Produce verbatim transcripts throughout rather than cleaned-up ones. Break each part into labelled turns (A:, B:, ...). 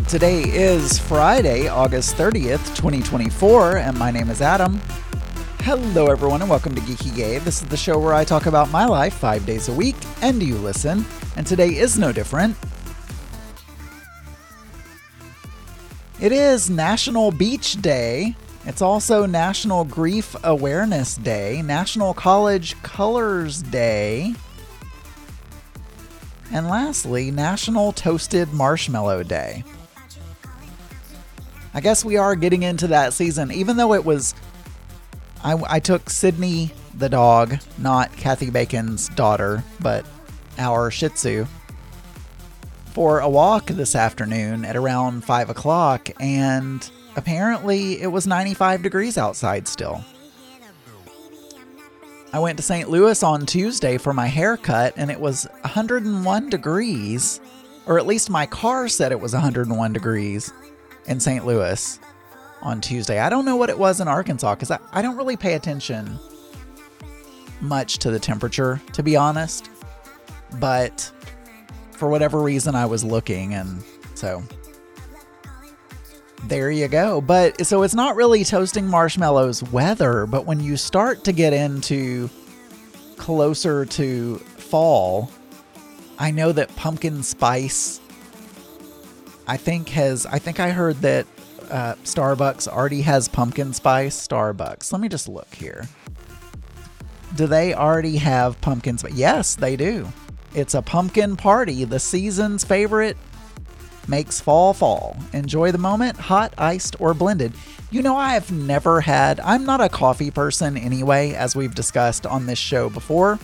A: Today is Friday, August thirtieth, twenty twenty-four, and my name is Adam. Hello everyone and welcome to Geeky Gabe. This is the show where I talk about my life five days a week, and you listen, and today is no different. It is National Beach Day. It's also National Grief Awareness Day, National College Colors Day, and lastly, National Toasted Marshmallow Day. I guess we are getting into that season, even though it was... I, I took Sydney, the dog, not Kathy Bacon's daughter, but our Shih Tzu, for a walk this afternoon at around five o'clock, and apparently it was ninety-five degrees outside still. I went to Saint Louis on Tuesday for my haircut, and it was one hundred one degrees, or at least my car said it was one hundred one degrees in Saint Louis on Tuesday. I don't know what it was in Arkansas, because I, I don't really pay attention much to the temperature, to be honest, but for whatever reason I was looking, and so there you go. But so it's not really toasting marshmallows weather, but when you start to get into closer to fall, I know that pumpkin spice, I think has, I think I heard that uh, Starbucks already has pumpkin spice. Starbucks. Let me just look here. Do they already have pumpkin spice? Yes, they do. It's a pumpkin party. The season's favorite makes fall fall. Enjoy the moment, hot, iced, or blended. You know, I have never had, I'm not a coffee person anyway, as we've discussed on this show before.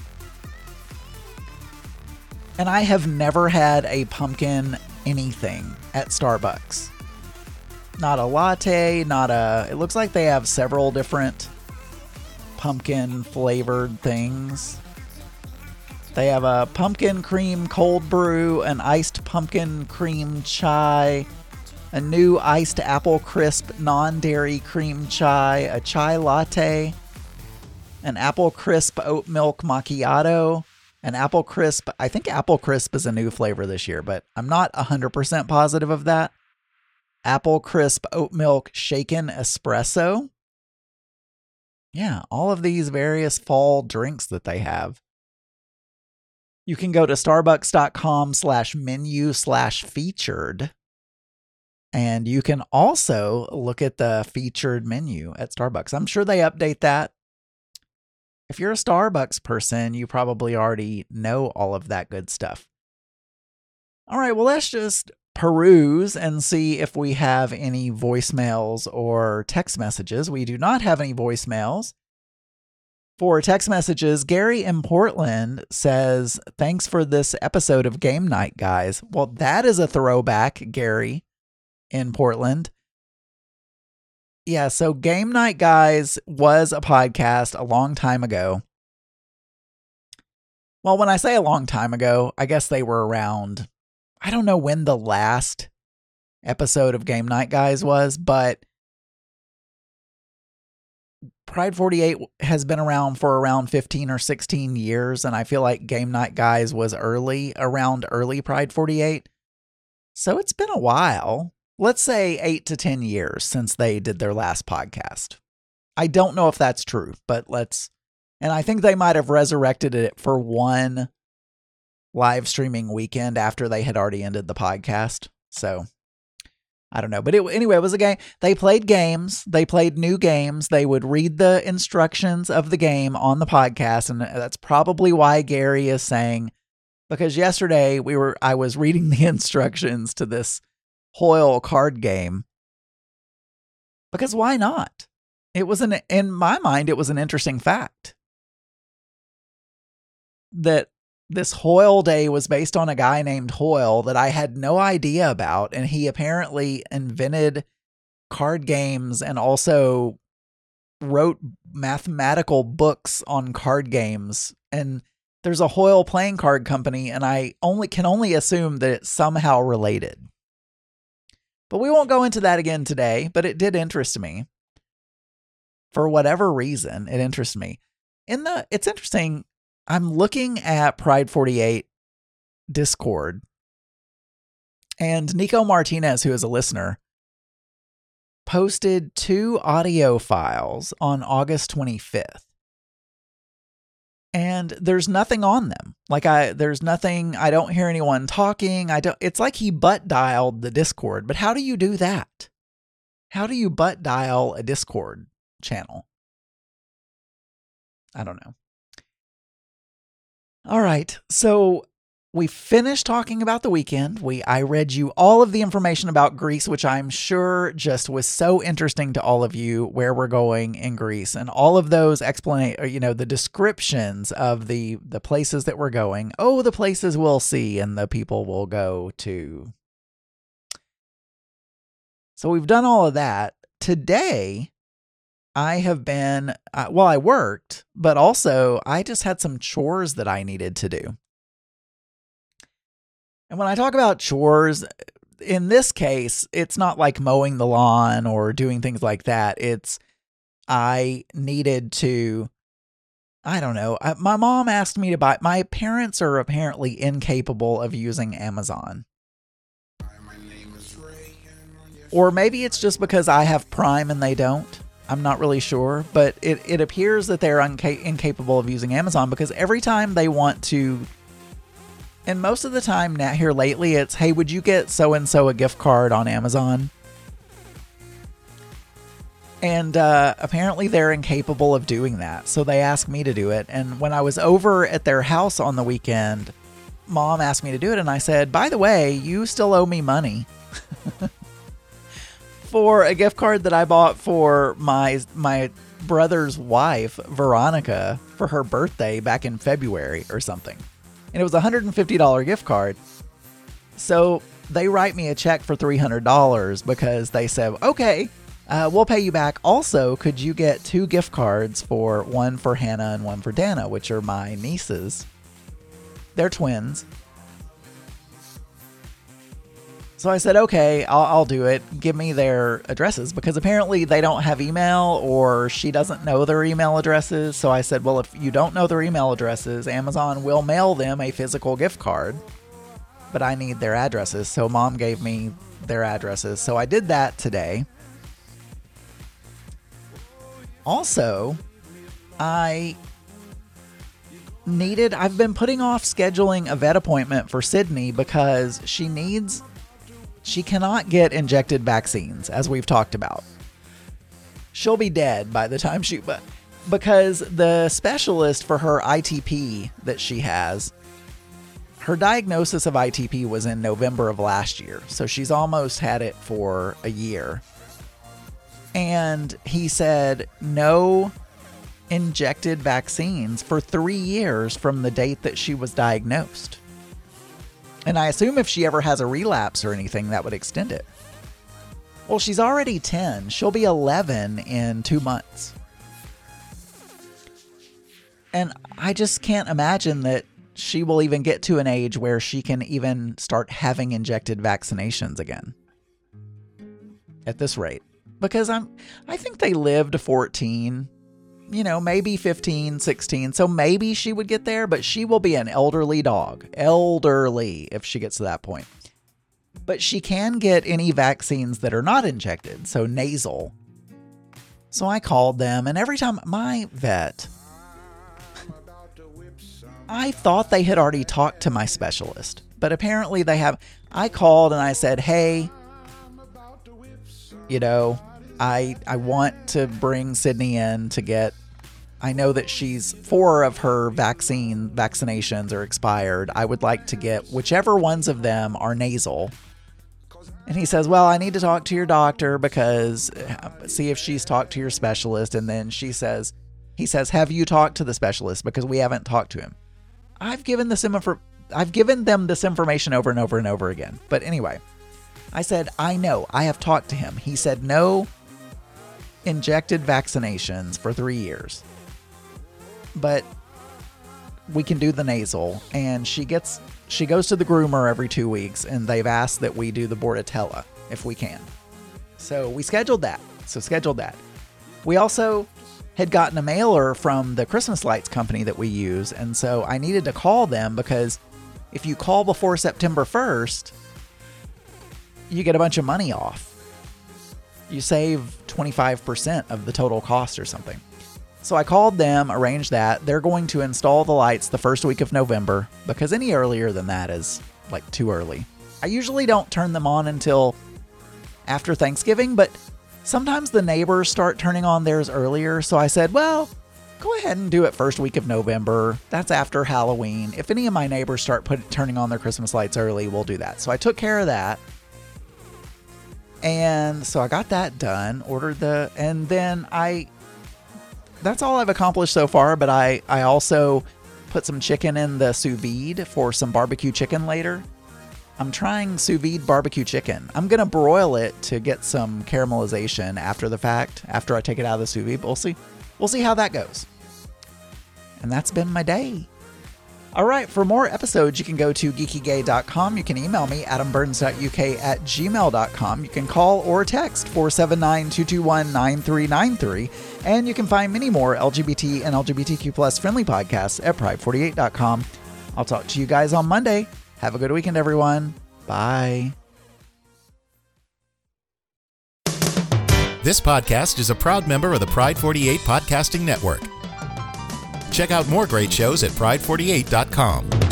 A: And I have never had a pumpkin anything at Starbucks. Not a latte, not a, it looks like they have several different pumpkin flavored things. They have a pumpkin cream cold brew, an iced pumpkin cream chai, a new iced apple crisp non-dairy cream chai, a chai latte, an apple crisp oat milk macchiato, an apple crisp, I think apple crisp is a new flavor this year, but I'm not one hundred percent positive of that. Apple crisp oat milk shaken espresso. Yeah, all of these various fall drinks that they have. You can go to starbucks.com slash menu slash featured. And you can also look at the featured menu at Starbucks. I'm sure they update that. If you're a Starbucks person, you probably already know all of that good stuff. All right, well, let's just peruse and see if we have any voicemails or text messages. We do not have any voicemails. For text messages, Gary in Portland says, thanks for this episode of Game Night, guys. Well, that is a throwback, Gary in Portland. Yeah, so Game Night Guys was a podcast a long time ago. Well, when I say a long time ago, I guess they were around, I don't know when the last episode of Game Night Guys was, but Pride forty-eight has been around for around fifteen or sixteen years, and I feel like Game Night Guys was early, around early Pride forty-eight. So it's been a while. Let's say eight to ten years since they did their last podcast. I don't know if that's true, but let's, and I think they might have resurrected it for one live streaming weekend after they had already ended the podcast. So I don't know, but it, anyway, it was a game. They played games. They played new games. They would read the instructions of the game on the podcast. And that's probably why Gary is saying, because yesterday we were, I was reading the instructions to this Hoyle card game, because why not? It was an, in my mind, it was an interesting fact that this Hoyle Day was based on a guy named Hoyle that I had no idea about. And he apparently invented card games and also wrote mathematical books on card games. And there's a Hoyle playing card company, and I only can only assume that it's somehow related. But we won't go into that again today, but it did interest me. For whatever reason, it interests me. In the, it's interesting. I'm looking at Pride forty-eight Discord, And Nico Martinez, who is a listener, posted two audio files on August twenty-fifth. And there's nothing on them. Like I, there's nothing, I don't hear anyone talking. I don't, it's like he butt dialed the Discord, but how do you do that? How do you butt dial a Discord channel? I don't know. All right. So we finished talking about the weekend. We I read you all of the information about Greece, which I'm sure just was so interesting to all of you, where we're going in Greece, and all of those explanation, you know, the descriptions of the the places that we're going. Oh, the places we'll see and the people we'll go to. So we've done all of that. Today, I have been, uh, well, I worked, but also I just had some chores that I needed to do. And when I talk about chores, in this case, it's not like mowing the lawn or doing things like that. It's, I needed to, I don't know. I, my mom asked me to buy, my parents are apparently incapable of using Amazon. Or maybe it's just because I have Prime and they don't. I'm not really sure, but it, it appears that they're unca- incapable of using Amazon, because every time they want to, and most of the time now here lately, it's, hey, would you get so-and-so a gift card on Amazon? And uh, apparently they're incapable of doing that. So they asked me to do it. And when I was over at their house on the weekend, Mom asked me to do it. And I said, by the way, you still owe me money for a gift card that I bought for my my brother's wife, Veronica, for her birthday back in February or something. And it was a one hundred fifty dollars gift card. So they write me a check for three hundred dollars because they said, okay, uh, we'll pay you back. Also, could you get two gift cards, for one for Hannah and one for Dana, which are my nieces. They're twins. So I said, okay, I'll, I'll do it. Give me their addresses, because apparently they don't have email, or she doesn't know their email addresses. So I said, well, if you don't know their email addresses, Amazon will mail them a physical gift card, but I need their addresses. So Mom gave me their addresses. So I did that today. Also, I needed, I've been putting off scheduling a vet appointment for Sydney because she needs... She cannot get injected vaccines, as we've talked about. She'll be dead by the time she... But because the specialist for her I T P that she has, her diagnosis of I T P was in November of last year. So she's almost had it for a year. And he said no injected vaccines for three years from the date that she was diagnosed. And I assume if she ever has a relapse or anything, that would extend it. Well, she's already ten. She'll be eleven in two months. And I just can't imagine that she will even get to an age where she can even start having injected vaccinations again. At this rate. Because I'm, I think they live to fourteen. You know, maybe fifteen, sixteen. So maybe she would get there, but she will be an elderly dog. Elderly, if she gets to that point. But she can get any vaccines that are not injected, so nasal. So I called them, and every time my vet, I thought they had already talked to my specialist, but apparently they have. I called and I said, hey, you know, I I want to bring Sydney in to get, I know that she's, four of her vaccine vaccinations are expired. I would like to get whichever ones of them are nasal. And he says, well, I need to talk to your doctor because, see if she's talked to your specialist. And then she says, he says, have you talked to the specialist? Because we haven't talked to him. I've given this info, I've given them this information over and over and over again. But anyway, I said, I know, I have talked to him. He said, no injected vaccinations for three years. But we can do the nasal. And she gets, she goes to the groomer every two weeks, and they've asked that we do the Bordetella if we can. So we scheduled that. So scheduled that. We also had gotten a mailer from the Christmas lights company that we use. And so I needed to call them because if you call before September first, you get a bunch of money off. You save twenty-five percent of the total cost or something. So I called them, arranged that. They're going to install the lights the first week of November, because any earlier than that is like too early. I usually don't turn them on until after Thanksgiving, but sometimes the neighbors start turning on theirs earlier. So I said, well, go ahead and do it first week of November. That's after Halloween. If any of my neighbors start put, turning on their Christmas lights early, we'll do that. So I took care of that. And so I got that done, ordered the, and then I, that's all I've accomplished so far, but I, I also put some chicken in the sous vide for some barbecue chicken later. I'm trying sous vide barbecue chicken. I'm going to broil it to get some caramelization after the fact, after I take it out of the sous vide, but we'll see. We'll see how that goes. And that's been my day. All right, for more episodes, you can go to geeky gay dot com. You can email me, adam burns dot u k at gmail dot com. You can call or text four seven nine, two two one, nine three nine three. And you can find many more L G B T and L G B T Q plus friendly podcasts at pride forty-eight dot com. I'll talk to you guys on Monday. Have a good weekend, everyone. Bye.
B: This podcast is a proud member of the Pride forty-eight Podcasting Network. Check out more great shows at pride forty-eight dot com.